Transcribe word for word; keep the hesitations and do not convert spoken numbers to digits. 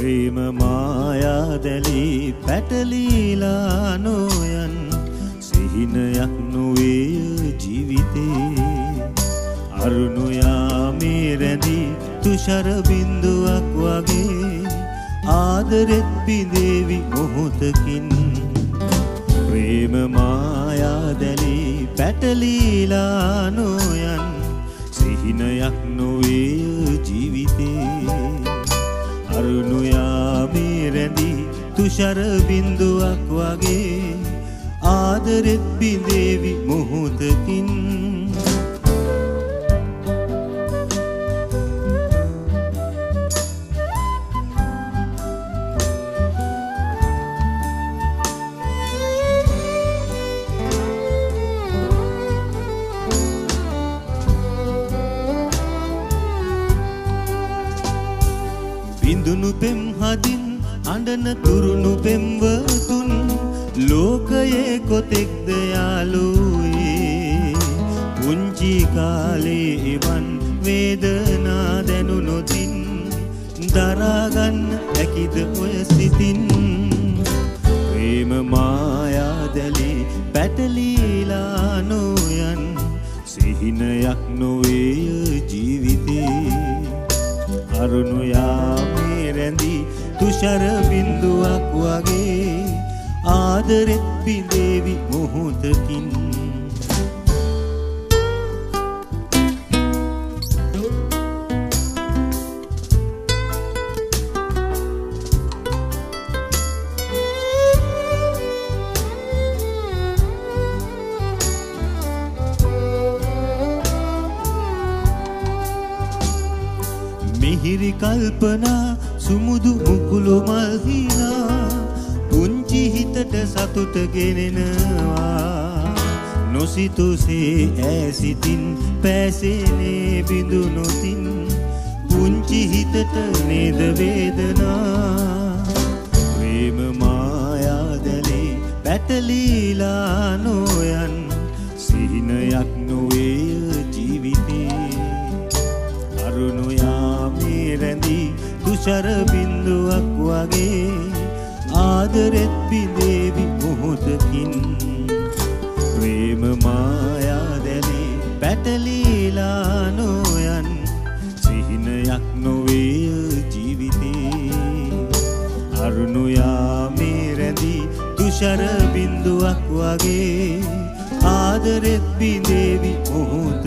ප්‍රේම මායාදලි පැටලීලා නොයන් සිහිනයක් නොවේ ජීවිතේ අරුණු යාමේ රැඳි තුෂාර බින්දුවක් වගේ ආදරෙත් බිඳේවි මොහොතකින් ප්‍රේම මායාදලි පැටලීලා නොයන් සිහිනයක් නොවේ ජීවිතේ අරුණු යාමේ රැඳි තුෂාර බින්දුවක් වගේ ආදරෙත් බිඳේවි මොහොතකින් බිඳුණු පෙම් හදින් අඬන තුරුණු පෙම්වතුන් ලෝකයේ කොතෙක්ද යාළුවේ පුංචි කාලේ එවන් වේදනා දැනුනොතින් දරාගන්න හැකිද ඔය සිතින් ප්‍රේම මායාදලි පැටලීලා නොයන් සිහිනයක් නොවේ ජීවිතේ අරුණු යාමේ රැඳි තුෂාර බින්දුවක් වගේ ආදරෙත් බිඳේවි මොහොතකින් මිහිරි කල්පනා සුමුදු මුකුළු මල් හිනා පුංචි හිතට සතුට ගෙනෙනවා නොසිතුසේ ඈසිතින් පැසෙනේ බිඳුනොතින් පුංචි හිතට නේද වේදනා ප්‍රේම මායාදලි පැටලීලා නොයන් සිහිනයක් නොවේ ජීවිතේ අරුණු යාමේ රැඳි තුෂාර බින්දුවක් වගේ ආදරෙත් බිඳේවි මොහොතකින් ප්‍රේම මායාදලි පැටලීලා නොයන් සිහිනයක් නොවේ ජීවිතේ අරුණු යාමේ රැඳි තුෂාර බින්දුවක් වගේ ආදරෙත් බිඳේවි මොහොතකින්